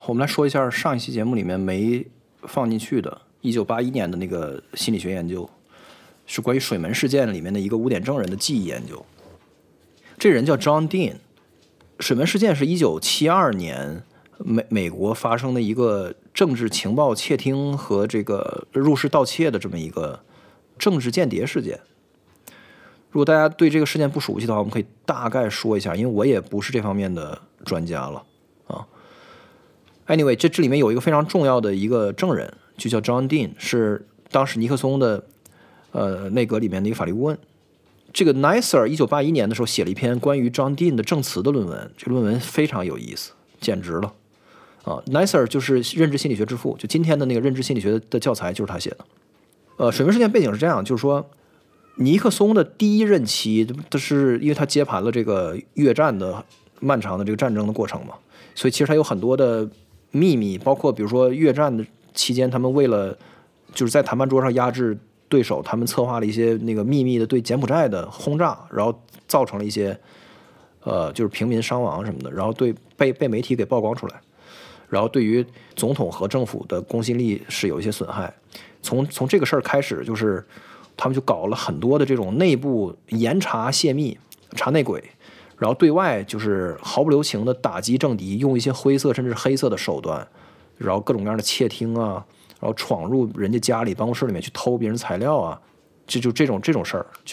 我们来说一下上一期节目里面没放进去的1981年的那个心理学研究，是关于水门事件里面的一个污点证人的记忆研究。这人叫 John Dean。水门事件是1972年美国发生的一个政治情报窃听和这个入室盗窃的这么一个政治间谍事件。如果大家对这个事件不熟悉的话，我们可以大概说一下，因为我也不是这方面的专家了啊。Anyway， 这里面有一个非常重要的一个证人，就叫 John Dean， 是当时尼克松的内阁里面的一个法律顾问。这个 Neisser 1981年的时候写了一篇关于 John Dean 的证词的论文，这个论文非常有意思，简直了啊 ！Neisser 就是认知心理学之父，就今天的那个认知心理学的教材就是他写的。水门事件背景是这样，就是说尼克松的第一任期，是因为他接盘了这个越战的漫长的这个战争的过程嘛，所以其实他有很多的秘密，包括比如说越战的期间，他们为了就是在谈判桌上压制对手，他们策划了一些那个秘密的对柬埔寨的轰炸，然后造成了一些就是平民伤亡什么的，然后被媒体给曝光出来，然后对于总统和政府的公信力是有一些损害。从这个事儿开始，就是他们就搞了很多的这种内部严查泄密、查内鬼，然后对外就是毫不留情的打击政敌，用一些灰色甚至黑色的手段，然后各种各样的窃听啊，然后闯入人家家里办公室里面去偷别人材料啊，这种事儿，就是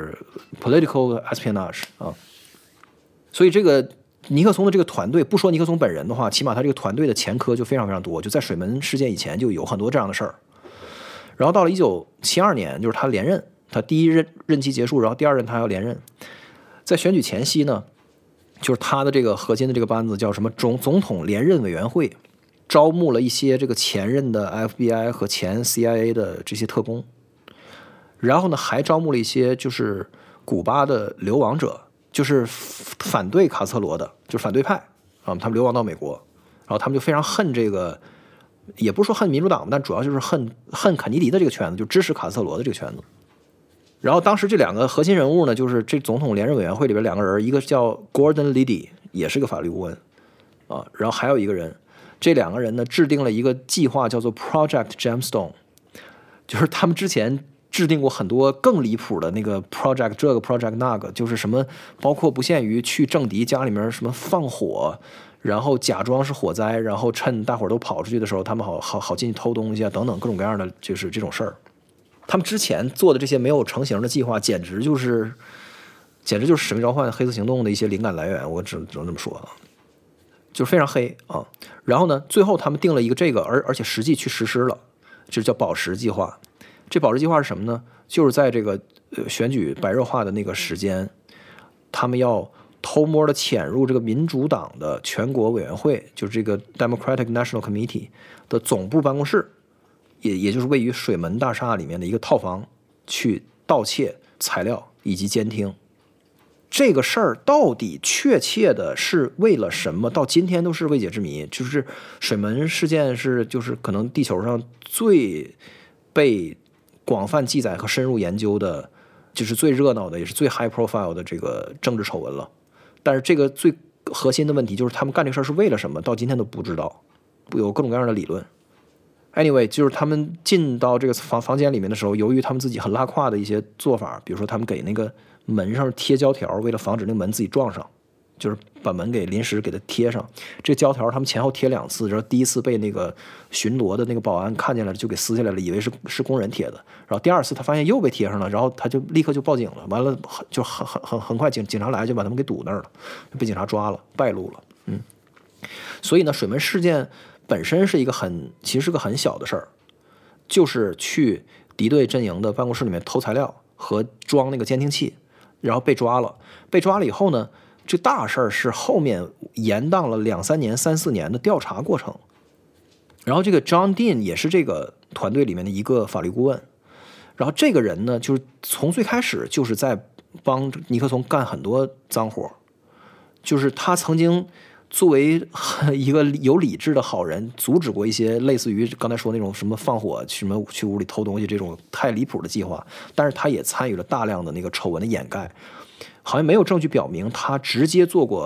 political espionage 啊。所以这个尼克松的这个团队，不说尼克松本人的话，起码他这个团队的前科就非常非常多，就在水门事件以前就有很多这样的事儿。然后到了1972年，就是他连任，他第一任期结束，然后第二任他要连任。在选举前夕呢，就是他的这个核心的这个班子叫什么总统连任委员会，招募了一些这个前任的 FBI 和前 CIA 的这些特工，然后呢还招募了一些就是古巴的流亡者，就是反对卡斯特罗的，就是反对派啊，他们流亡到美国，然后他们就非常恨这个，也不是说恨民主党，但主要就是恨肯尼迪的这个圈子，就支持卡斯特罗的这个圈子。然后当时这两个核心人物呢，就是这总统连任委员会里边两个人，一个叫 Gordon Liddy， 也是个法律顾问啊，然后还有一个人，这两个人呢制定了一个计划，叫做 Project Gemstone， 就是他们之前制定过很多更离谱的那个 project， 这个 project 那个，就是什么包括不限于去政敌家里面什么放火，然后假装是火灾，然后趁大伙都跑出去的时候，他们好进去偷东西啊，等等各种各样的就是这种事儿。他们之前做的这些没有成型的计划，简直就是使命召唤黑色行动的一些灵感来源，我只能这么说，就是非常黑啊。然后呢，最后他们定了一个这个，而且实际去实施了，就是叫宝石计划。这宝石计划是什么呢？就是在这个选举白热化的那个时间，他们要偷摸的潜入这个民主党的全国委员会，就是这个 Democratic National Committee 的总部办公室，也就是位于水门大厦里面的一个套房，去盗窃材料以及监听。这个事儿到底确切的是为了什么，到今天都是未解之谜。就是水门事件就是可能地球上最被广泛记载和深入研究的，就是最热闹的，也是最 high profile 的这个政治丑闻了。但是这个最核心的问题就是他们干这个事儿是为了什么，到今天都不知道，有各种各样的理论。Anyway， 就是他们进到这个房间里面的时候，由于他们自己很拉胯的一些做法，比如说他们给那个门上贴胶条，为了防止那个门自己撞上，就是把门给临时给它贴上。这胶条他们前后贴2次，然后第一次被那个巡逻的那个保安看见了，就给撕下来了，以为是工人贴的。然后第2次他发现又被贴上了，然后他就立刻就报警了。完了就很快警察来就把他们给堵那儿了，被警察抓了，败露了。所以呢，水门事件本身是一个其实是个很小的事儿，就是去敌对阵营的办公室里面偷材料和装那个监听器，然后被抓了。被抓了以后呢，这大事儿是后面延宕了2、3年、3、4年的调查过程。然后这个 John Dean 也是这个团队里面的一个法律顾问。然后这个人呢，就是从最开始就是在帮尼克松干很多脏活，就是他曾经作为一个有理智的好人，阻止过一些类似于刚才说那种什么放火、什么去屋里偷东西这种太离谱的计划，但是他也参与了大量的那个丑闻的掩盖，好像没有证据表明他直接做过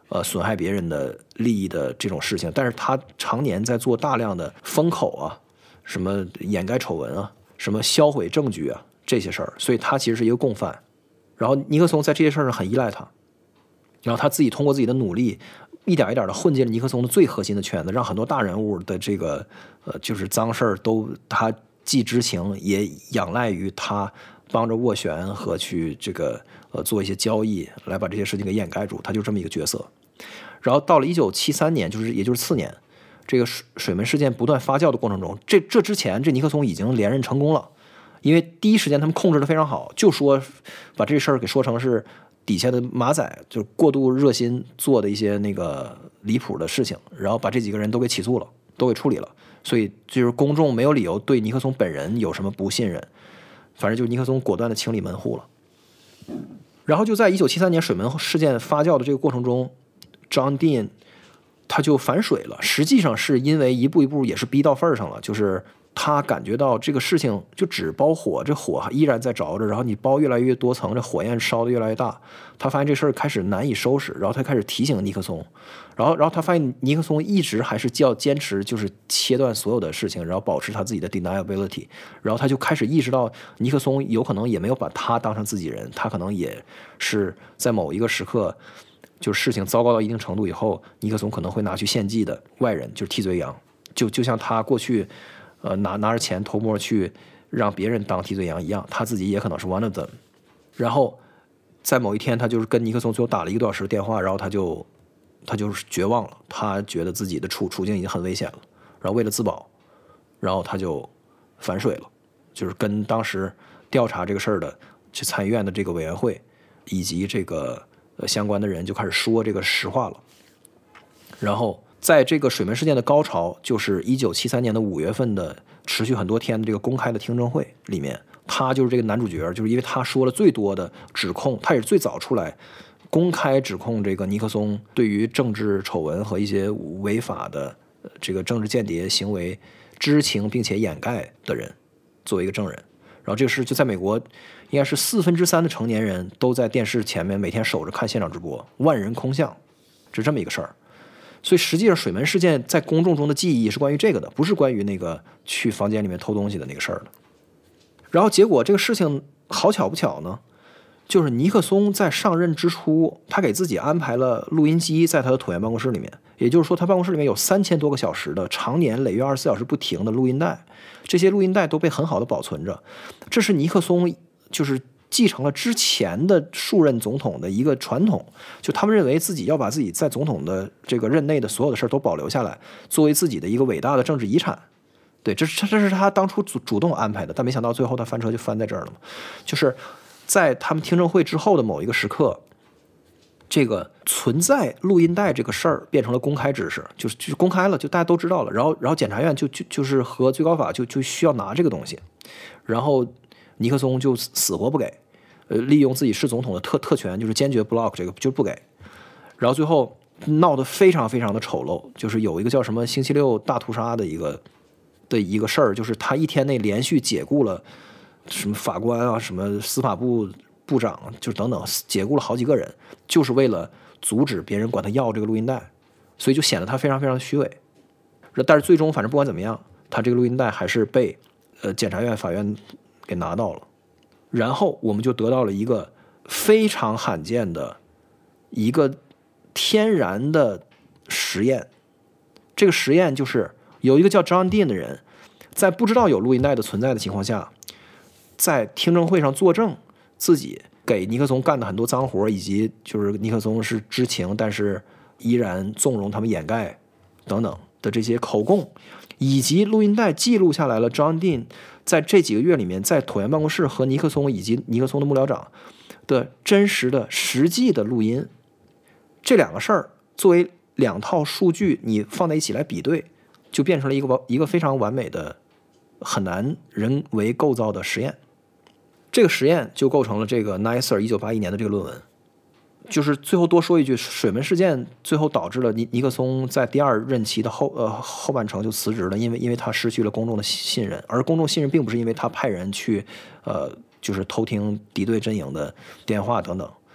损害别人的利益的这种事情，但是他常年在做大量的封口啊，什么掩盖丑闻啊，什么销毁证据啊这些事儿，所以他其实是一个共犯。然后尼克松在这些事儿上很依赖他，然后他自己通过自己的努力，一点一点的混进了尼克松的最核心的圈子，让很多大人物的这个就是脏事儿都他既知情，也仰赖于他帮着斡旋和去这个做一些交易，来把这些事情给掩盖住。他就这么一个角色。然后到了1973年，也就是次年，这个水门事件不断发酵的过程中，这之前这尼克松已经连任成功了，因为第一时间他们控制的非常好，就说把这事儿给说成是底下的马仔就过度热心做的一些那个离谱的事情，然后把这几个人都给起诉了，都给处理了。所以就是公众没有理由对尼克松本人有什么不信任，反正就是尼克松果断的清理门户了。然后就在1973年水门事件发酵的这个过程中，John Dean 他就反水了，实际上是因为一步一步也是逼到份上了，就是他感觉到这个事情就只包火，这火依然在着着，然后你包越来越多层，这火焰烧得越来越大，他发现这事儿开始难以收拾，然后他开始提醒尼克松，然后他发现尼克松一直还是要坚持就是切断所有的事情，然后保持他自己的 deniability， 然后他就开始意识到尼克松有可能也没有把他当成自己人，他可能也是在某一个时刻就是事情糟糕到一定程度以后，尼克松可能会拿去献祭的外人，就是替罪羊，就像他过去拿着钱偷摸去让别人当替罪羊一样，他自己也可能是 one of them。 然后在某一天他就是跟尼克松最后打了1个多小时的电话，然后他就是绝望了，他觉得自己的处境已经很危险了，然后为了自保，然后他就反水了，就是跟当时调查这个事儿的去参议院的这个委员会以及这个相关的人就开始说这个实话了。然后在这个水门事件的高潮，就是1973年的5月份的持续很多天的这个公开的听证会里面，他就是这个男主角，就是因为他说了最多的指控，他也是最早出来公开指控这个尼克松对于政治丑闻和一些违法的这个政治间谍行为知情并且掩盖的人作为一个证人。然后这个事就在美国应该是3/4的成年人都在电视前面每天守着看现场直播，万人空巷，是这么一个事儿。所以实际上水门事件在公众中的记忆是关于这个的，不是关于那个去房间里面偷东西的那个事儿的。然后结果这个事情好巧不巧呢，就是尼克松在上任之初，他给自己安排了录音机在他的椭圆办公室里面，也就是说他办公室里面有3000多个小时的常年累月24小时不停的录音带，这些录音带都被很好的保存着。这是尼克松就是继承了之前的数任总统的一个传统，就他们认为自己要把自己在总统的这个任内的所有的事都保留下来，作为自己的一个伟大的政治遗产。对，这是他当初主动安排的，但没想到最后他翻车就翻在这儿了嘛。就是在他们听证会之后的某一个时刻，这个存在录音带这个事儿变成了公开知识，就公开了，就大家都知道了。然后检察院就是和最高法就需要拿这个东西，然后尼克松就死活不给，利用自己是总统的特权，就是坚决 block 这个，就不给。然后最后闹得非常非常的丑陋，就是有一个叫什么星期六大屠杀的一个事儿，就是他一天内连续解雇了什么法官啊，什么司法部部长，就等等，解雇了好几个人，就是为了阻止别人管他要这个录音带，所以就显得他非常非常的虚伪。但是最终反正不管怎么样，他这个录音带还是被检察院法院给拿到了。然后我们就得到了一个非常罕见的一个天然的实验。这个实验就是有一个叫 John Dean 的人，在不知道有录音带的存在的情况下，在听证会上作证自己给尼克松干的很多脏活，以及就是尼克松是知情但是依然纵容他们掩盖等等的这些口供，以及录音带记录下来了 John Dean 在这几个月里面在椭圆办公室和尼克松以及尼克松的幕僚长的真实的实际的录音。这两个事儿作为两套数据你放在一起来比对，就变成了一个非常完美的很难人为构造的实验。这个实验就构成了这个 NICER 1981年的这个论文。就是最后多说一句，水门事件最后导致了尼克松在第2任期的后半程就辞职了，因为他失去了公众的信任，而公众信任并不是因为他派人去就是偷听敌对阵营的电话等等，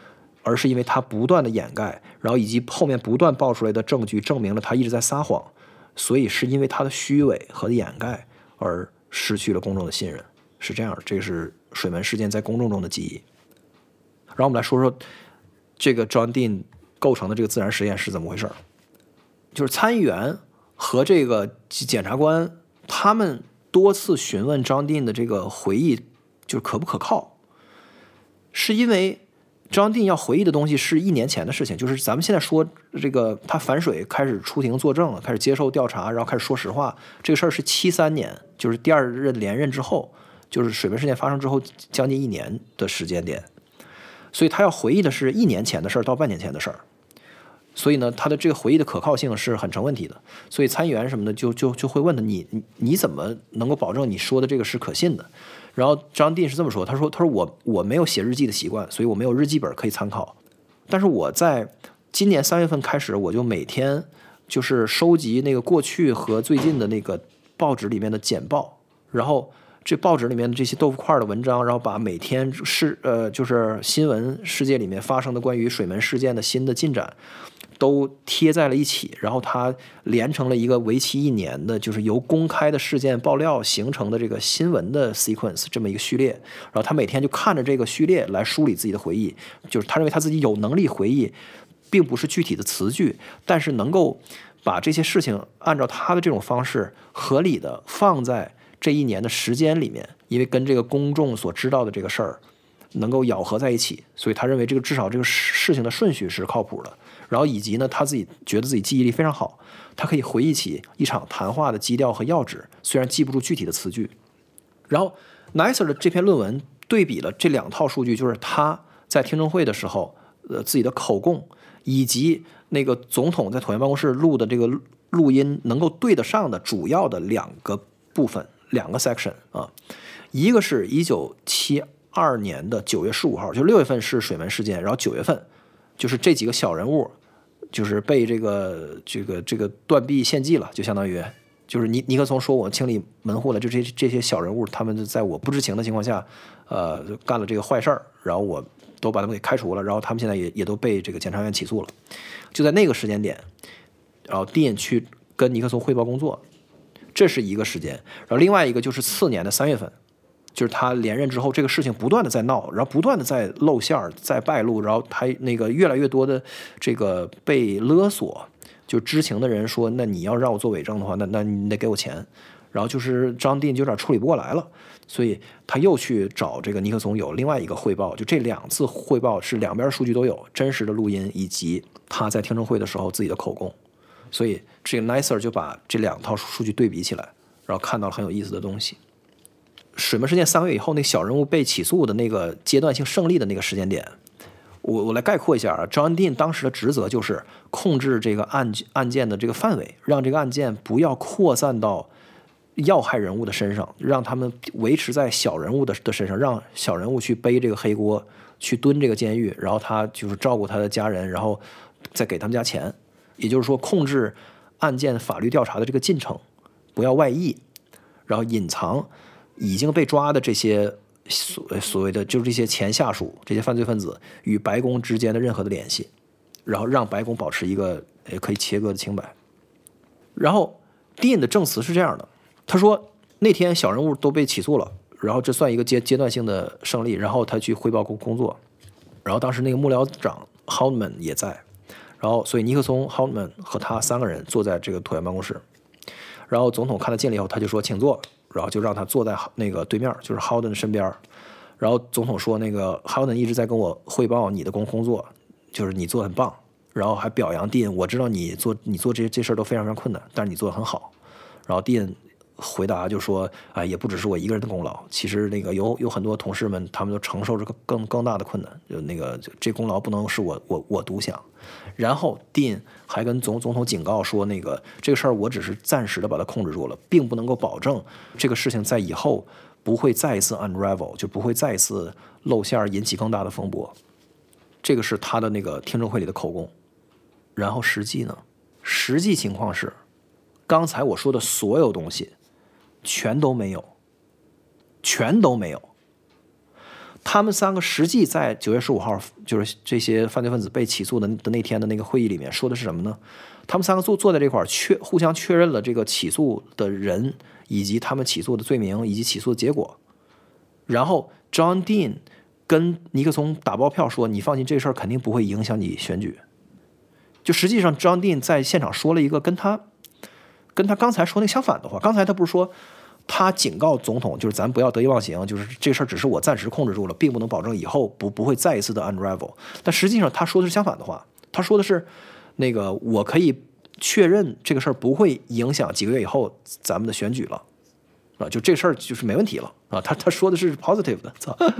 而是因为他不断的掩盖，然后以及后面不断爆出来的证据证明了他一直在撒谎，所以是因为他的虚伪和掩盖而失去了公众的信任，是这样。这是水门事件在公众中的记忆。然后我们来说说这个 John Dean 构成的这个自然实验是怎么回事。就是参议员和这个检察官他们多次询问 John Dean 的这个回忆就是可不可靠，是因为John Dean 要回忆的东西是1年前的事情，就是咱们现在说这个他反水开始出庭作证了，开始接受调查，然后开始说实话，这个事儿是73年，就是第2任连任之后，就是水门事件发生之后将近1年的时间点，所以他要回忆的是1年前的事儿到半年前的事儿，所以呢，他的这个回忆的可靠性是很成问题的，所以参议员什么的就会问他，你怎么能够保证你说的这个是可信的？然后John Dean是这么说，他说我没有写日记的习惯，所以我没有日记本可以参考。但是我在今年3月份开始，我就每天就是收集那个过去和最近的那个报纸里面的简报，然后这报纸里面的这些豆腐块的文章，然后把每天就是新闻世界里面发生的关于水门事件的新的进展都贴在了一起，然后它连成了一个为期1年的，就是由公开的事件爆料形成的这个新闻的 sequence 这么一个序列。然后他每天就看着这个序列来梳理自己的回忆，就是他认为他自己有能力回忆，并不是具体的词句，但是能够把这些事情按照他的这种方式合理的放在这1年的时间里面，因为跟这个公众所知道的这个事儿能够咬合在一起，所以他认为这个至少这个事情的顺序是靠谱的。然后以及呢，他自己觉得自己记忆力非常好，他可以回忆起一场谈话的基调和要旨，虽然记不住具体的词句。然后 Nicer 的这篇论文对比了这2套数据，就是他在听证会的时候自己的口供，以及那个总统在椭圆办公室录的这个录音能够对得上的主要的2个部分，2个 section 啊。一个是1972年的9月15号，就6月份是水门事件，然后9月份就是这几个小人物就是被这个断臂献祭了，就相当于就是尼克松说我清理门户了，就这些小人物他们在我不知情的情况下干了这个坏事儿，然后我都把他们给开除了，然后他们现在也都被这个检察院起诉了。就在那个时间点，然后Dean去跟尼克松汇报工作，这是一个时间。然后另外一个就是次年的3月份，就是他连任之后，这个事情不断的在闹，然后不断的在露馅儿，在败露，然后他那个越来越多的这个被勒索，就知情的人说，那你要让我做伪证的话，那你得给我钱。然后就是John Dean就有点处理不过来了，所以他又去找这个尼克松有另外一个汇报，就这2次汇报是2边数据都有，真实的录音以及他在听证会的时候自己的口供，所以这个 Nicer 就把这2套数据对比起来，然后看到了很有意思的东西。水门事件3个月以后，那小人物被起诉的那个阶段性胜利的那个时间点，我来概括一下啊。John Dean 当时的职责就是控制这个案件的这个范围，让这个案件不要扩散到要害人物的身上，让他们维持在小人物的身上，让小人物去背这个黑锅，去蹲这个监狱，然后他就是照顾他的家人，然后再给他们家钱。也就是说，控制案件法律调查的这个进程，不要外溢，然后隐藏已经被抓的这些所谓的就是这些前下属、这些犯罪分子与白宫之间的任何的联系，然后让白宫保持一个可以切割的清白。然后 Dean 的证词是这样的，他说那天小人物都被起诉了，然后这算一个阶段性的胜利，然后他去汇报工作，然后当时那个幕僚长 Haldeman 也在，然后所以尼克松、Haldeman 和他3个人坐在这个椭圆办公室，然后总统看他进来以后，他就说请坐，然后就让他坐在那个对面，就是 Haldeman 的身边。然后总统说那个 Haldeman 一直在跟我汇报你的工作，就是你做得很棒，然后还表扬 Dean， 我知道你做这事儿都非常非常困难，但是你做得很好。然后 Dean 回答就说也不只是我一个人的功劳，其实那个有很多同事们他们都承受着更大的困难，就那个这功劳不能是我独享。然后 Dean 还跟总统警告说，那个这个事儿我只是暂时的把它控制住了，并不能够保证这个事情在以后不会再一次 unravel， 就不会再一次露馅引起更大的风波。这个是他的那个听证会里的口供。然后实际情况是，刚才我说的所有东西全都没有。 他们3个实际在9月15号，就是这些犯罪分子被起诉的那天的那个会议里面说的是什么呢？他们3个坐在这块互相确认了这个起诉的人以及他们起诉的罪名以及起诉的结果。然后 John Dean 跟尼克松打包票说：“你放心，这事儿肯定不会影响你选举。”就实际上 John Dean 在现场说了一个跟他刚才说那个相反的话。刚才他不是说他警告总统，就是咱不要得意忘形，就是这事儿只是我暂时控制住了，并不能保证以后不会再一次的 unravel。但实际上他说的是相反的话，他说的是那个我可以确认这个事儿不会影响几个月以后咱们的选举了啊，就这事儿就是没问题了啊。他说的是 positive 的，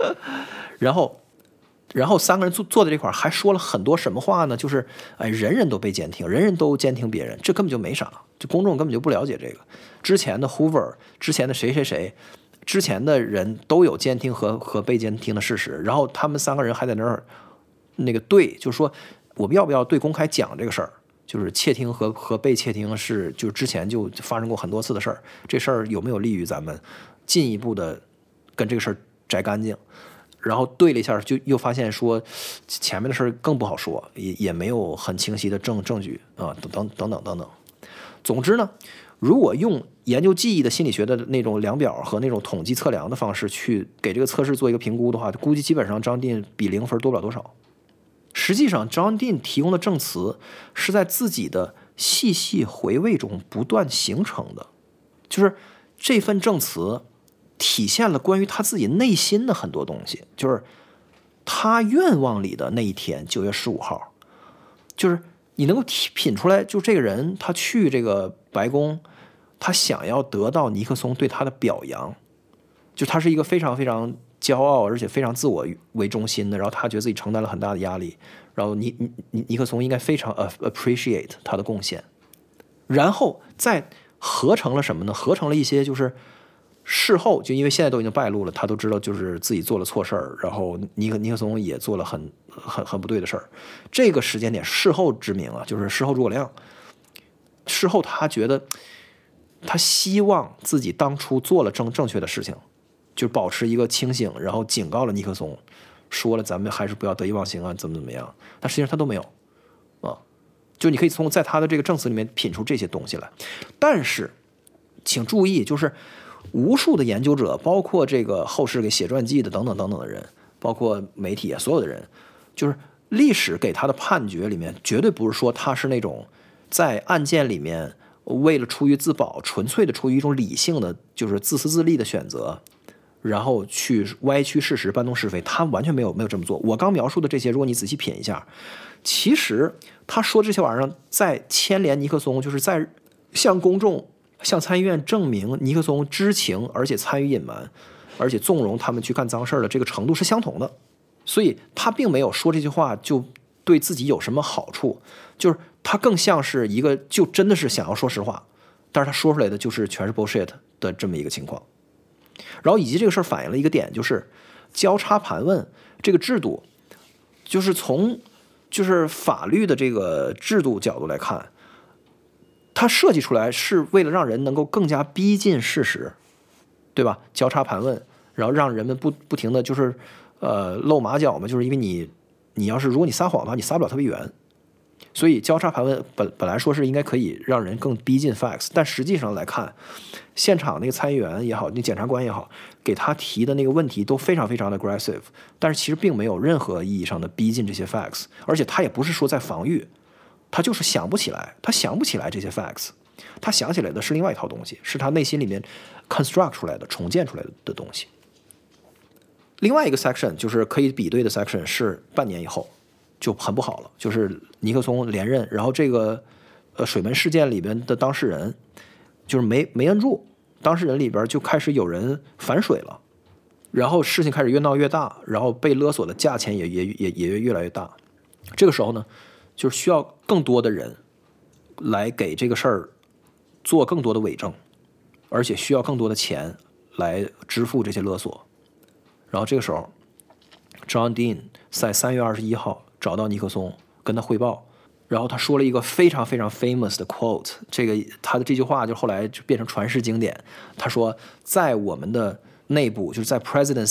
然后3个人坐在这块还说了很多什么话呢？就是人人都被监听，人人都监听别人，这根本就没啥，就公众根本就不了解这个。之前的 Hoover， 之前的谁，之前的人都有监听和被监听的事实，然后他们3个人还在那儿那个对，就是说我们要不要对公开讲这个事儿？就是窃听和被窃听是就之前就发生过很多次的事儿，这事儿有没有利于咱们进一步的跟这个事儿摘干净？然后对了一下，就又发现说前面的事儿更不好说，也没有很清晰的证据啊，等等。总之呢，如果用研究记忆的心理学的那种量表和那种统计测量的方式去给这个测试做一个评估的话，估计基本上John Dean比0分多不了多少。实际上 John Dean 提供的证词是在自己的细细回味中不断形成的，就是这份证词体现了关于他自己内心的很多东西，就是他愿望里的那一天9月15号，就是你能够品出来，就这个人他去这个白宫，他想要得到尼克松对他的表扬，就他是一个非常非常骄傲而且非常自我为中心的，然后他觉得自己承担了很大的压力，然后尼克松应该非常appreciate 他的贡献，然后再合成了什么呢？合成了一些就是事后，就因为现在都已经败露了，他都知道就是自己做了错事儿，然后尼克松也做了很不对的事儿。这个时间点事后之明啊，就是事后诸葛亮。事后他觉得他希望自己当初做了正确的事情，就保持一个清醒，然后警告了尼克松，说了咱们还是不要得意忘形啊，怎么样。但实际上他都没有啊，就你可以在他的这个证词里面品出这些东西来。但是请注意，就是无数的研究者，包括这个后世给写传记的等等的人，包括媒体啊，所有的人，就是历史给他的判决里面，绝对不是说他是那种在案件里面为了出于自保，纯粹的出于一种理性的，就是自私自利的选择，然后去歪曲事实、搬弄是非，他完全没有这么做。我刚描述的这些，如果你仔细品一下，其实他说这些玩意儿在牵连尼克松，就是在向公众、向参议院证明尼克松知情，而且参与隐瞒，而且纵容他们去干脏事的这个程度是相同的。所以他并没有说这句话就对自己有什么好处，就是他更像是一个就真的是想要说实话，但是他说出来的就是全是 bullshit 的这么一个情况。然后以及这个事儿反映了一个点，就是交叉盘问这个制度，就是从就是法律的这个制度角度来看，它设计出来是为了让人能够更加逼近事实，对吧？交叉盘问，然后让人们不停的就是露马脚嘛，就是因为你要是如果你撒谎的话，你撒不了特别远，所以交叉盘问本来说是应该可以让人更逼近 facts， 但实际上来看，现场那个参议员也好，那检察官也好，给他提的那个问题都非常非常的 aggressive， 但是其实并没有任何意义上的逼近这些 facts， 而且他也不是说在防御，他就是想不起来这些 facts， 他想起来的是另外一套东西，是他内心里面 construct 出来的、重建出来的东西。另外一个 section 就是可以比对的 section 是半年以后就很不好了，就是尼克松连任，然后这个水门事件里边的当事人就是没摁住，当事人里边就开始有人反水了，然后事情开始越闹越大，然后被勒索的价钱也越来越大。这个时候呢，就是需要更多的人来给这个事儿做更多的伪证，而且需要更多的钱来支付这些勒索。然后这个时候 John Dean 在3月21号找到尼克松跟他汇报，然后他说了一个非常非常 famous 的 quote， 这个他的这句话就后来就变成传世经典。他说在我们的内部，就是在 presidency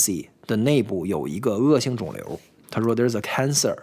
的内部有一个恶性肿瘤。他说 there's a cancer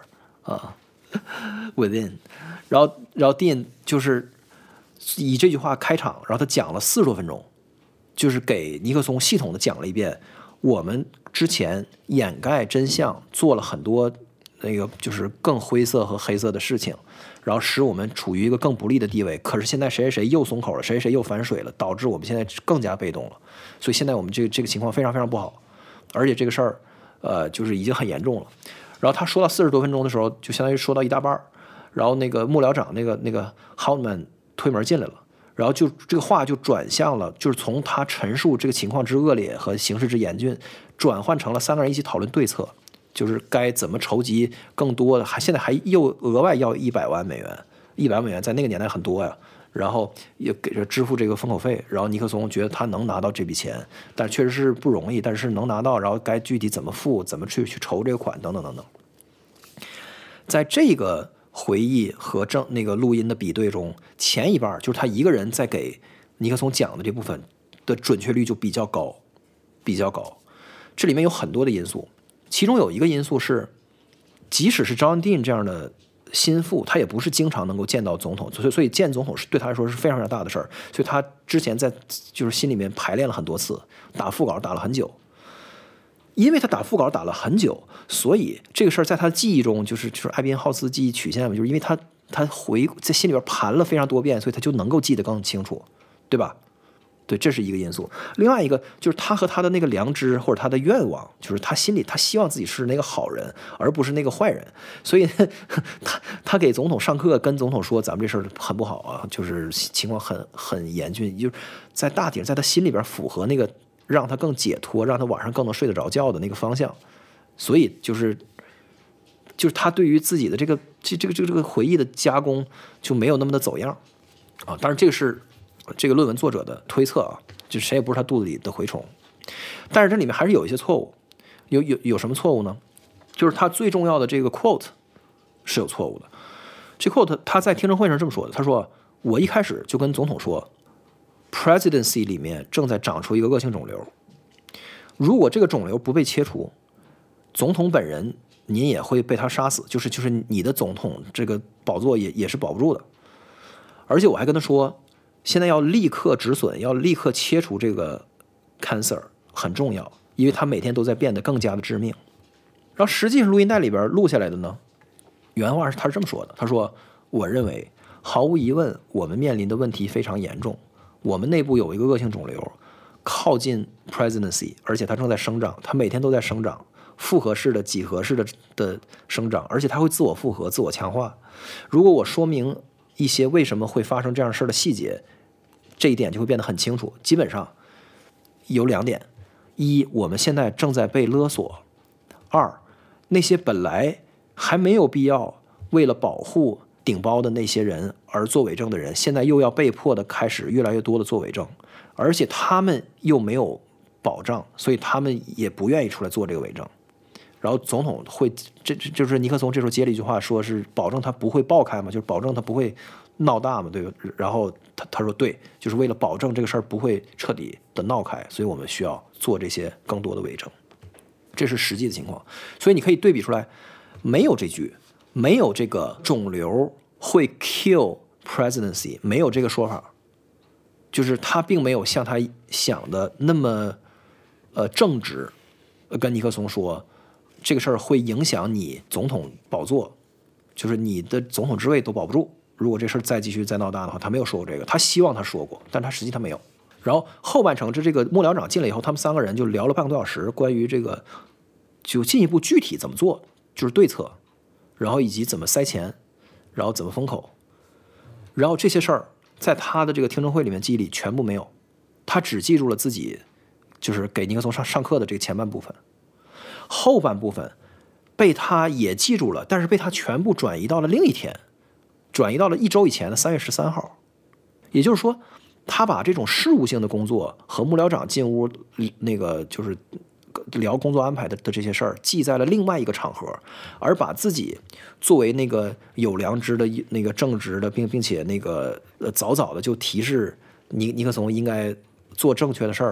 within， 然后 Dean 就是以这句话开场，然后他讲了40多分钟，就是给尼克松系统的讲了一遍我们之前掩盖真相做了很多那个就是更灰色和黑色的事情，然后使我们处于一个更不利的地位。可是现在谁谁谁又松口了，谁谁谁又反水了，导致我们现在更加被动了。所以现在我们这个情况非常非常不好，而且这个事儿就是已经很严重了。然后他说到40多分钟的时候，就相当于说到一大半，然后那个幕僚长那个 Hauptmann 推门进来了，然后就这个话就转向了，就是从他陈述这个情况之恶劣和形势之严峻，转换成了3个人一起讨论对策，就是该怎么筹集更多的，现在还又额外要100万美元，100万美元在那个年代很多呀。然后也给着支付这个封口费，然后尼克松觉得他能拿到这笔钱，但确实是不容易，但是能拿到，然后该具体怎么付，怎么去筹这个款等等等等。在这个回忆和那个录音的比对中，前一半就是他一个人在给尼克松讲的这部分的准确率就比较高，比较高。这里面有很多的因素，其中有一个因素是，即使是 John Dean 这样的心腹，他也不是经常能够见到总统，所以见总统是对他来说是非常非常大的事儿。所以他之前就是心里面排练了很多次，打副稿打了很久。因为他打副稿打了很久，所以这个事儿在他的记忆中就是艾宾浩斯记忆曲线嘛，就是因为他在心里边盘了非常多遍，所以他就能够记得更清楚，对吧？对，这是一个因素。另外一个就是他和他的那个良知或者他的愿望，就是他心里他希望自己是那个好人，而不是那个坏人。所以他给总统上课，跟总统说咱们这事儿很不好啊，就是情况很严峻，就是在大体上在他心里边符合那个让他更解脱，让他晚上更能睡得着觉的那个方向。所以就是他对于自己的这个回忆的加工就没有那么的走样啊。当然这个是这个论文作者的推测啊，就谁也不是他肚子里的蛔虫。但是这里面还是有一些错误，有什么错误呢？就是他最重要的这个 quote 是有错误的。这 quote 他在听证会上这么说的，他说我一开始就跟总统说 presidency 里面正在长出一个恶性肿瘤，如果这个肿瘤不被切除，总统本人您也会被他杀死，就是你的总统这个宝座也是保不住的。而且我还跟他说现在要立刻止损，要立刻切除这个 cancer 很重要，因为它每天都在变得更加的致命。然后实际上录音带里边录下来的呢，原话他是这么说的，他说我认为毫无疑问我们面临的问题非常严重，我们内部有一个恶性肿瘤靠近 presidency， 而且它正在生长，它每天都在生长，复合式的几何式的生长，而且它会自我复合自我强化。如果我说明一些为什么会发生这样的事的细节，这一点就会变得很清楚。基本上有2点：一，我们现在正在被勒索；二，那些本来还没有必要为了保护顶包的那些人而做伪证的人，现在又要被迫的开始越来越多的做伪证，而且他们又没有保障，所以他们也不愿意出来做这个伪证。然后总统会，这就是尼克松这时候接了一句话，说是保证他不会爆开嘛，就是保证他不会闹大嘛，对吧？然后他说对，就是为了保证这个事儿不会彻底的闹开，所以我们需要做这些更多的伪证，这是实际的情况。所以你可以对比出来，没有这句，没有这个肿瘤会 kill presidency， 没有这个说法，就是他并没有像他想的那么正直，跟尼克松说这个事儿会影响你总统宝座，就是你的总统职位都保不住，如果这事儿再继续再闹大的话。他没有说过这个，他希望他说过，但他实际他没有。然后后半程这个幕僚长进来以后，他们3个人就聊了半个多小时，关于这个就进一步具体怎么做，就是对策，然后以及怎么塞钱，然后怎么封口，然后这些事儿在他的这个听证会里面记忆里全部没有，他只记住了自己就是给尼克松上课的这个前半部分，后半部分被他也记住了，但是被他全部转移到了另一天，转移到了1周以前的3月13号。也就是说，他把这种事务性的工作和幕僚长进屋那个就是聊工作安排的这些事儿记在了另外一个场合，而把自己作为那个有良知的那个正直的并且那个早早的就提示尼克松应该做正确的事儿，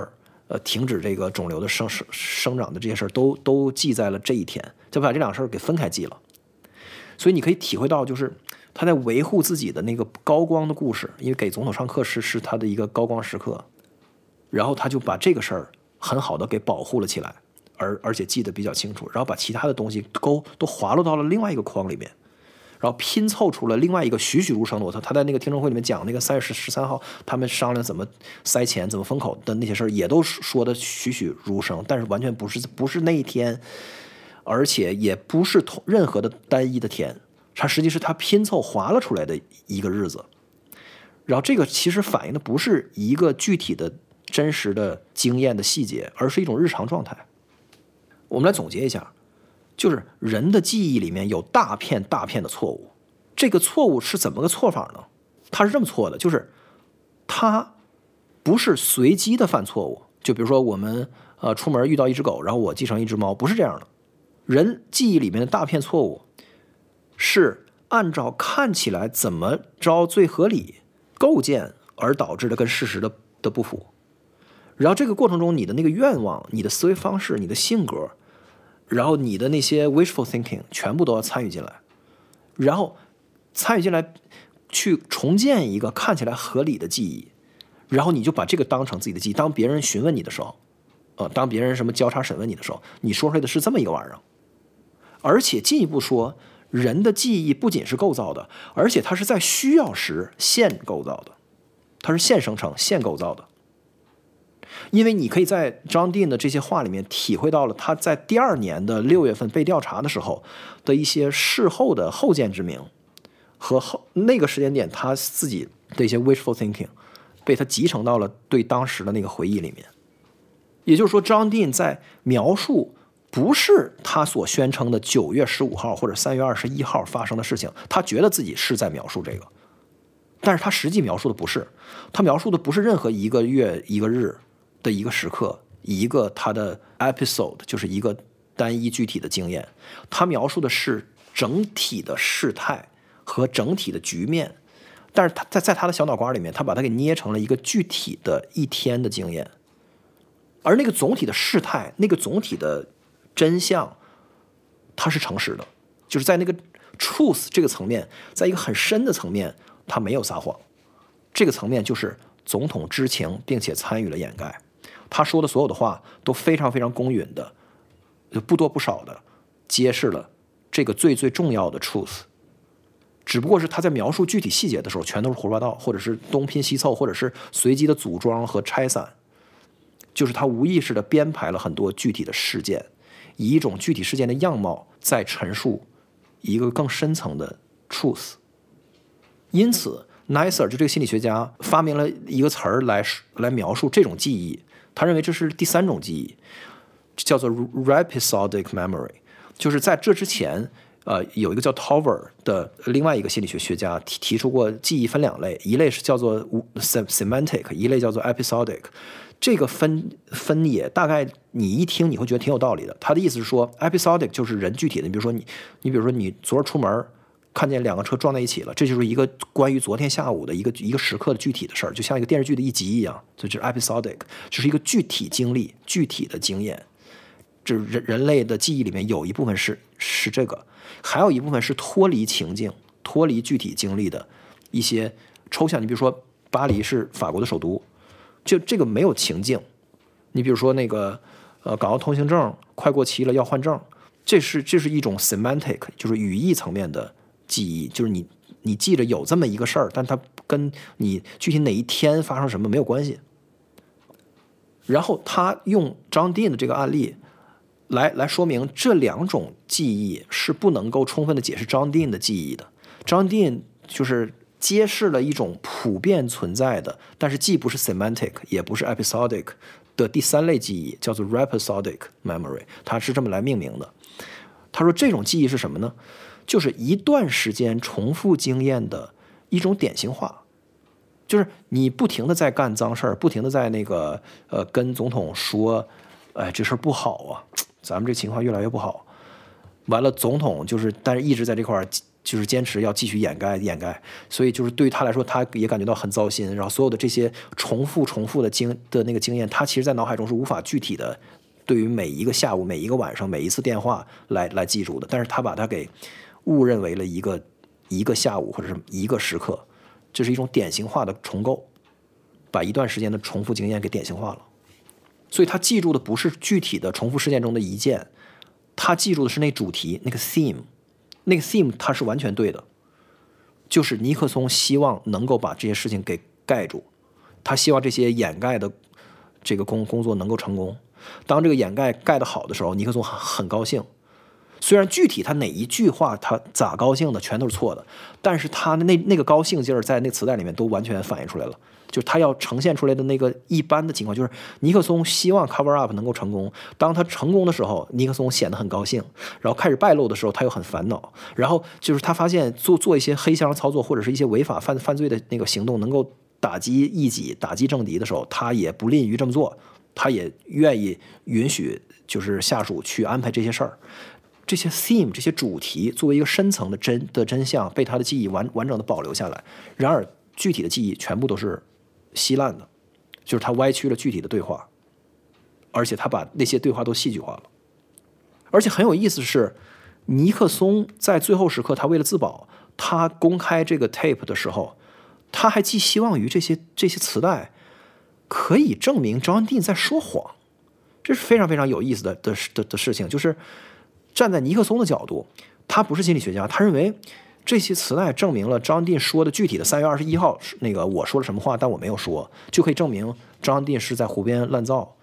停止这个肿瘤的生长的这些事儿都记在了这一天，就把这两个事儿给分开记了。所以你可以体会到，就是他在维护自己的那个高光的故事，因为给总统上课是他的一个高光时刻，然后他就把这个事儿很好的给保护了起来，而且记得比较清楚，然后把其他的东西都滑落到了另外一个框里面，然后拼凑出了另外一个栩栩如生的。他在那个听证会里面讲那个3月13号他们商量怎么塞钱怎么封口的那些事儿，也都说的栩栩如生，但是完全不是那一天，而且也不是任何的单一的天，它实际是他拼凑划了出来的一个日子。然后这个其实反映的不是一个具体的真实的经验的细节，而是一种日常状态。我们来总结一下，就是人的记忆里面有大片大片的错误。这个错误是怎么个错法呢？他是这么错的，就是他不是随机的犯错误。就比如说我们出门遇到一只狗，然后我继承一只猫，不是这样的。人记忆里面的大片错误是按照看起来怎么着最合理构建而导致的跟事实的不符。然后这个过程中，你的那个愿望、你的思维方式、你的性格，然后你的那些 wishful thinking 全部都要参与进来，然后参与进来去重建一个看起来合理的记忆，然后你就把这个当成自己的记忆。当别人询问你的时候，当别人什么交叉审问你的时候，你说出来的是这么一个玩意儿。而且进一步说，人的记忆不仅是构造的，而且它是在需要时现构造的，它是现生成、现构造的。因为你可以在张定的这些话里面体会到了他在第2年的6月份被调查的时候的一些事后的后见之明，和那个时间点他自己的一些 wishful thinking 被他集成到了对当时的那个回忆里面。也就是说，张定在描述不是他所宣称的9月15号或者3月21号发生的事情，他觉得自己是在描述这个，但是他实际描述的不是，他描述的不是任何一个月一个日的一个时刻，一个他的 episode， 就是一个单一具体的经验，他描述的是整体的事态和整体的局面，但是他在他的小脑瓜里面，他把它给捏成了一个具体的一天的经验，而那个总体的事态，那个总体的真相，它是诚实的，就是在那个 truth 这个层面，在一个很深的层面，他没有撒谎。这个层面就是总统知情并且参与了掩盖，他说的所有的话都非常非常公允的，不多不少的揭示了这个最重要的 truth。只不过是他在描述具体细节的时候，全都是胡说八道，或者是东拼西凑，或者是随机的组装和拆散。就是他无意识的编排了很多具体的事件，以一种具体事件的样貌在陈述一个更深层的 truth。因此 Neisser 就这个心理学家发明了一个词儿来描述这种记忆，他认为这是第3种记忆，叫做 rhapsodic memory。 就是在这之前有一个叫 Tolver 的另外一个心理学家提出过记忆分2类，一类是叫做 semantic， 一类叫做 episodic。这个分野大概你一听你会觉得挺有道理的。他的意思是说 episodic 就是人具体的，比如说你昨儿出门看见2个车撞在一起了，这就是一个关于昨天下午的一个时刻的具体的事儿，就像一个电视剧的一集一样，这就是 episodic， 就是一个具体经历、具体的经验。这人类的记忆里面有一部分是这个，还有一部分是脱离情境、脱离具体经历的一些抽象。你比如说巴黎是法国的首都，就这个没有情境。你比如说那个港澳通行证快过期了要换证，这是一种 semantic， 就是语义层面的记忆，就是你记着有这么一个事儿，但它跟你具体哪一天发生什么没有关系。然后他用张定的这个案例来说明这2种记忆是不能够充分的解释张定的记忆的。张定就是揭示了一种普遍存在的，但是既不是 semantic 也不是 episodic 的第3类记忆，叫做 rhapsodic memory， 它是这么来命名的。他说这种记忆是什么呢？就是一段时间重复经验的一种典型化，就是你不停的在干脏事儿，不停的在那个跟总统说，哎，这事儿不好啊，咱们这情况越来越不好。完了，总统就是但是一直在这块就是坚持要继续掩盖，所以就是对于他来说，他也感觉到很糟心。然后所有的这些重复的那个经验，他其实在脑海中是无法具体的对于每一个下午、每一个晚上、每一次电话来记住的。但是他把它给误认为了一个下午或者是一个时刻，这是一种典型化的重构，把一段时间的重复经验给典型化了。所以他记住的不是具体的重复事件中的一件，他记住的是那主题，那个 theme， 那个 theme 他是完全对的，就是尼克松希望能够把这些事情给盖住，他希望这些掩盖的这个工作能够成功。当这个掩盖盖得好的时候，尼克松很高兴。虽然具体他哪一句话他咋高兴的全都是错的，但是他那个高兴劲儿在那磁带里面都完全反映出来了。就是他要呈现出来的那个一般的情况，就是尼克松希望 cover up 能够成功。当他成功的时候，尼克松显得很高兴；然后开始败露的时候，他又很烦恼。然后就是他发现做一些黑箱操作或者是一些违法犯罪的那个行动，能够打击异己、打击政敌的时候，他也不吝于这么做，他也愿意允许就是下属去安排这些事儿。这些 theme 这些主题作为一个深层的真相被他的记忆完整的保留下来，然而具体的记忆全部都是稀烂的，就是他歪曲了具体的对话，而且他把那些对话都戏剧化了。而且很有意思的是，尼克松在最后时刻他为了自保，他公开这个 tape 的时候，他还寄希望于这些磁带可以证明 John Dean 在说谎。这是非常非常有意思的事情，就是站在尼克松的角度，他不是心理学家，他认为这些磁带证明了John Dean说的具体的3月21号那个我说了什么话，但我没有说，就可以证明John Dean是在胡编乱造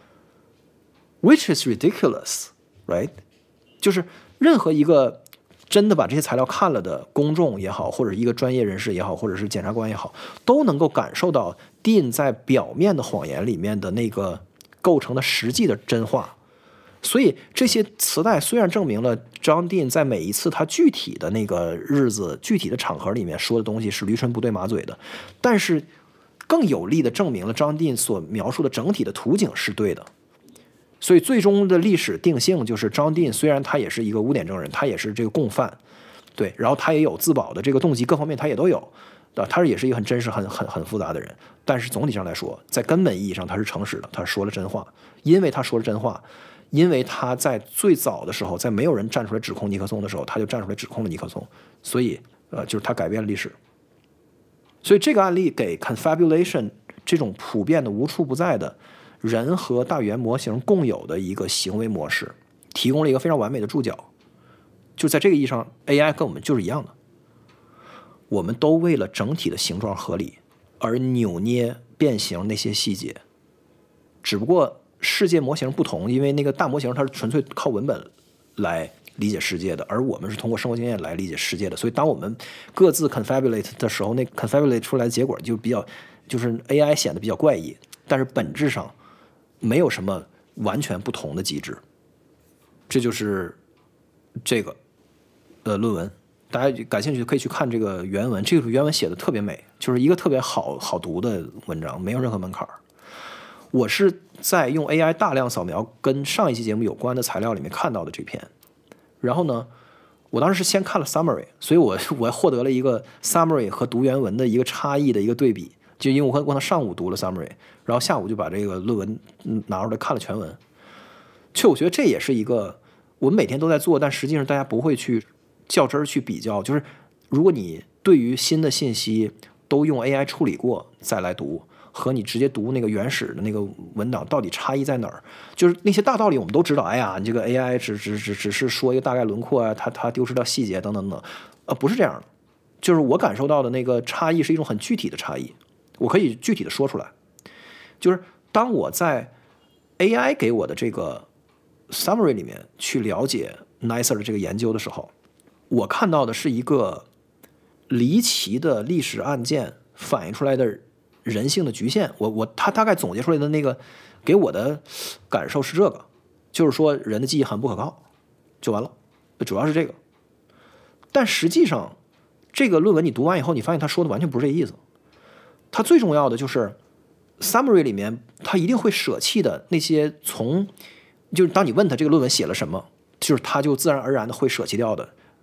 ，which is ridiculous, right？ 就是任何一个真的把这些材料看了的公众也好，或者一个专业人士也好，或者是检察官也好，都能够感受到Dean在表面的谎言里面的那个构成的实际的真话。所以这些磁带虽然证明了John Dean在每一次他具体的那个日子、具体的场合里面说的东西是驴唇不对马嘴的，但是更有力的证明了John Dean所描述的整体的图景是对的。所以最终的历史定性就是John Dean虽然他也是一个污点证人，他也是这个共犯，对，然后他也有自保的这个动机，各方面他也都有，他也是一个很真实、很复杂的人。但是总体上来说，在根本意义上他是诚实的，他说了真话，因为他说了真话。因为他在最早的时候，在没有人站出来指控尼克松的时候，他就站出来指控了尼克松，所以就是他改变了历史。所以这个案例给 confabulation 这种普遍的无处不在的人和大语言模型共有的一个行为模式提供了一个非常完美的注脚。就在这个意义上 AI 跟我们就是一样的，我们都为了整体的形状合理而扭捏变形那些细节，只不过世界模型不同，因为那个大模型它是纯粹靠文本来理解世界的，而我们是通过生活经验来理解世界的。所以当我们各自 confabulate 的时候，那 confabulate 出来的结果就比较，就是 AI 显得比较怪异，但是本质上没有什么完全不同的机制。这就是这个论文，大家感兴趣可以去看这个原文，这个原文写的特别美，就是一个特别好读的文章，没有任何门槛。我是在用 AI 大量扫描跟上一期节目有关的材料里面看到的这篇，然后呢，我当时是先看了 summary， 所以我获得了一个 summary 和读原文的一个差异的一个对比，就因为我可能上午读了 summary， 然后下午就把这个论文拿出来看了全文。其实我觉得这也是一个我们每天都在做，但实际上大家不会去较真儿去比较，就是如果你对于新的信息都用 AI 处理过再来读，和你直接读那个原始的那个文档到底差异在哪儿？就是那些大道理我们都知道，哎呀，你这个 AI 只是说一个大概轮廓啊，它丢失掉细节等等等，不是这样的。就是我感受到的那个差异是一种很具体的差异，我可以具体的说出来。就是当我在 AI 给我的这个 summary 里面去了解 NICER 的这个研究的时候，我看到的是一个离奇的历史案件反映出来的人性的局限。他大概总结出来的那个给我的感受是这个，就是说人的记忆很不可靠，就完了，主要是这个。但实际上这个论文你读完以后，你发现他说的完全不是这意思。他最重要的就是 summary 里面他一定会舍弃的那些就是当你问他这个论文写了什么，就是他就自然而然的会舍弃掉的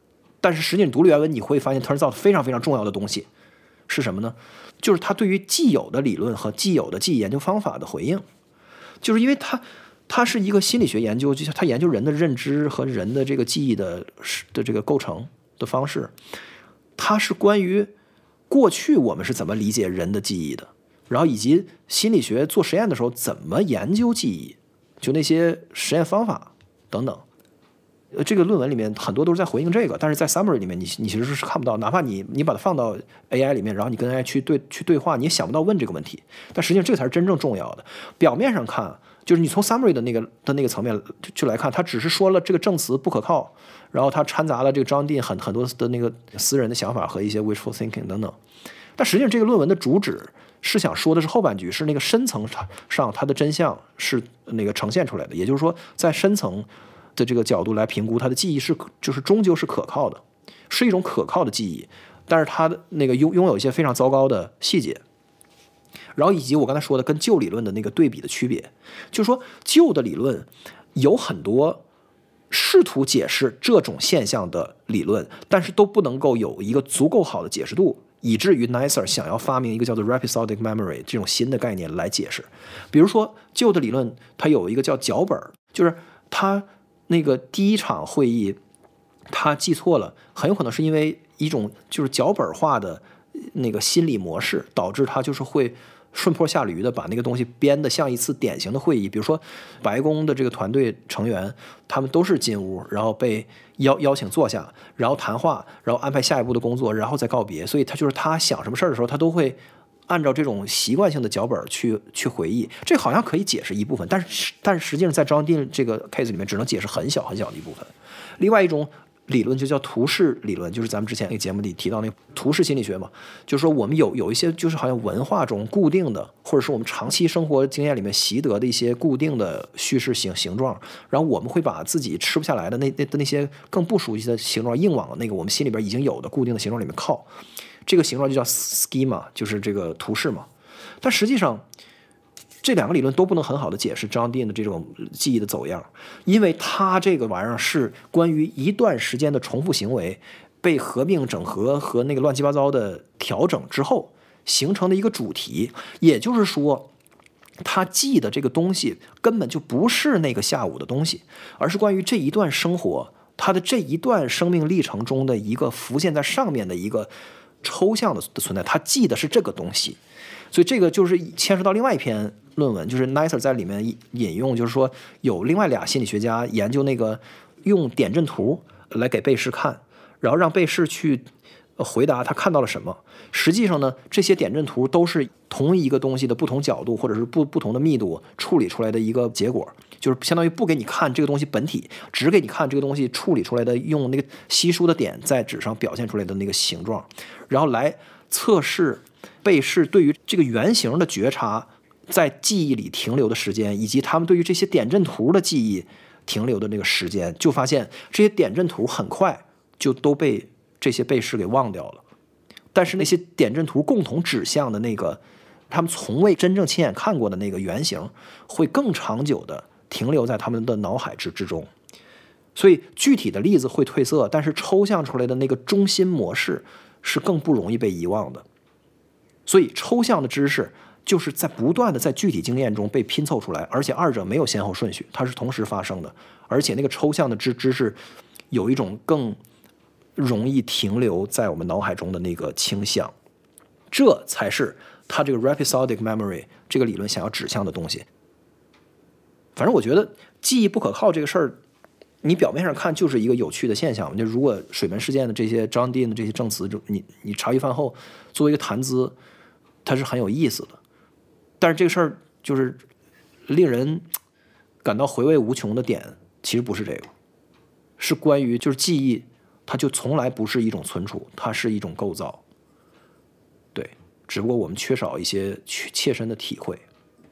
但是实际你读了原文，你会发现 turns out 非常非常重要的东西是什么呢？就是他对于既有的理论和既有的记忆研究方法的回应。就是因为他是一个心理学研究，就他研究人的认知和人的这个记忆的这个构成的方式，它是关于过去我们是怎么理解人的记忆的，然后以及心理学做实验的时候怎么研究记忆，就那些实验方法等等。这个论文里面很多都是在回应这个，但是在 summary 里面你其实是看不到，哪怕你把它放到 AI 里面，然后你跟 AI 去对话，你也想不到问这个问题。但实际上这个才是真正重要的。表面上看，就是你从 summary 的那个层面去来看，他只是说了这个证词不可靠，然后他掺杂了这个张定很多的那个私人的想法和一些 wishful thinking 等等。但实际上这个论文的主旨是想说的是后半句，是那个深层上它的真相是那个呈现出来的，也就是说在深层的这个角度来评估，它的记忆就是终究是可靠的，是一种可靠的记忆，但是它的那个拥有一些非常糟糕的细节，然后以及我刚才说的跟旧理论的那个对比的区别，就是说旧的理论有很多试图解释这种现象的理论，但是都不能够有一个足够好的解释度，以至于 Neisser 想要发明一个叫做 Episodic Memory 这种新的概念来解释。比如说旧的理论它有一个叫脚本，就是它那个第一场会议他记错了，很有可能是因为一种就是脚本化的那个心理模式，导致他就是会顺坡下驴的把那个东西编得像一次典型的会议。比如说白宫的这个团队成员他们都是进屋，然后被邀请坐下，然后谈话，然后安排下一步的工作，然后再告别。所以他想什么事儿的时候，他都会按照这种习惯性的脚本去回忆。这好像可以解释一部分，但是实际上在 John Dean 这个 case 里面只能解释很小很小的一部分。另外一种理论就叫图式理论，就是咱们之前那个节目里提到那个图式心理学嘛，就是说我们有一些就是好像文化中固定的，或者是我们长期生活经验里面习得的一些固定的叙事形状，然后我们会把自己吃不下来的那些更不熟悉的形状硬往那个我们心里边已经有的固定的形状里面靠。这个形状就叫 schema， 就是这个图式嘛。但实际上这两个理论都不能很好的解释John Dean的这种记忆的走样，因为他这个玩意儿是关于一段时间的重复行为被合并整合和那个乱七八糟的调整之后形成的一个主题。也就是说他记的这个东西根本就不是那个下午的东西，而是关于这一段生活他的这一段生命历程中的一个浮现在上面的一个抽象的存在，他记的是这个东西。所以这个就是牵涉到另外一篇论文，就是 Neisser 在里面引用，就是说有另外俩心理学家研究那个用点阵图来给被试看，然后让被试去回答他看到了什么。实际上呢，这些点阵图都是同一个东西的不同角度或者是不同的密度处理出来的一个结果，就是相当于不给你看这个东西本体，只给你看这个东西处理出来的用那个稀疏的点在纸上表现出来的那个形状，然后来测试被试对于这个原型的觉察在记忆里停留的时间，以及他们对于这些点阵图的记忆停留的那个时间，就发现这些点阵图很快就都被这些被试给忘掉了。但是那些点阵图共同指向的那个他们从未真正亲眼看过的那个原型，会更长久的停留在他们的脑海之中。所以具体的例子会褪色，但是抽象出来的那个中心模式是更不容易被遗忘的。所以抽象的知识就是在不断的在具体经验中被拼凑出来，而且二者没有先后顺序，它是同时发生的。而且那个抽象的知识有一种更容易停留在我们脑海中的那个倾向，这才是他这个 Episodic Memory 这个理论想要指向的东西。反正我觉得记忆不可靠这个事儿，你表面上看就是一个有趣的现象。就如果水门事件的这些John Dean的这些证词，你茶余饭后作为一个谈资，它是很有意思的。但是这个事儿就是令人感到回味无穷的点，其实不是这个，是关于就是记忆，它就从来不是一种存储，它是一种构造。对，只不过我们缺少一些切身的体会。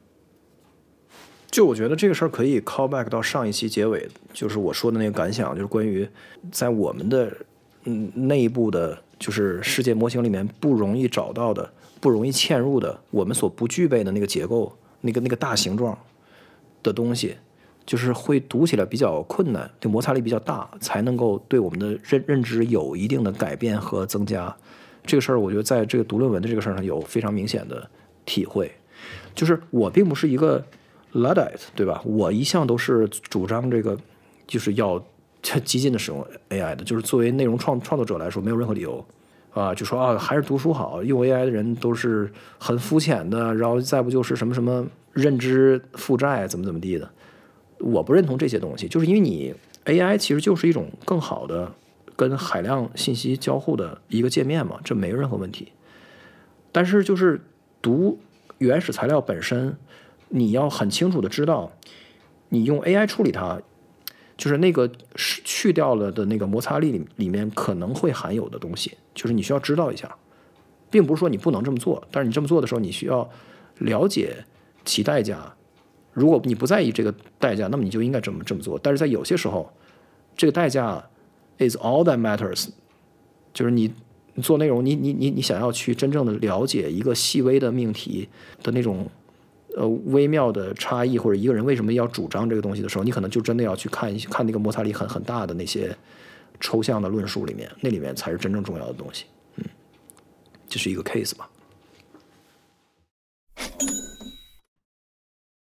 就我觉得这个事儿可以 call back 到上一期结尾，就是我说的那个感想，就是关于在我们的内部的，就是世界模型里面不容易找到的、不容易嵌入的，我们所不具备的那个结构、那个大形状的东西， 就是会读起来比较困难，对摩擦力比较大，才能够对我们的认知有一定的改变和增加。这个事儿，我觉得在这个读论文的这个事儿上有非常明显的体会。就是我并不是一个 Luddite， 对吧？我一向都是主张这个就是要激进的使用 AI 的，就是作为内容创作者来说，没有任何理由就说还是读书好，用 AI 的人都是很肤浅的，然后再不就是什么什么认知负债怎么地的。我不认同这些东西，就是因为你 AI 其实就是一种更好的跟海量信息交互的一个界面嘛，这没有任何问题。但是就是读原始材料本身，你要很清楚的知道，你用 AI 处理它，就是那个去掉了的那个摩擦力里面可能会含有的东西，就是你需要知道一下，并不是说你不能这么做，但是你这么做的时候，你需要了解其代价。如果你不在意这个代价，那么你就应该这么做。但是在有些时候，这个代价 is all that matters， 就是你做内容，你想要去真正的了解一个细微的命题的那种微妙的差异，或者一个人为什么要主张这个东西的时候，你可能就真的要去看那个摩擦力很大的那些抽象的论述里面，那里面才是真正重要的东西。这是一个 case 吧。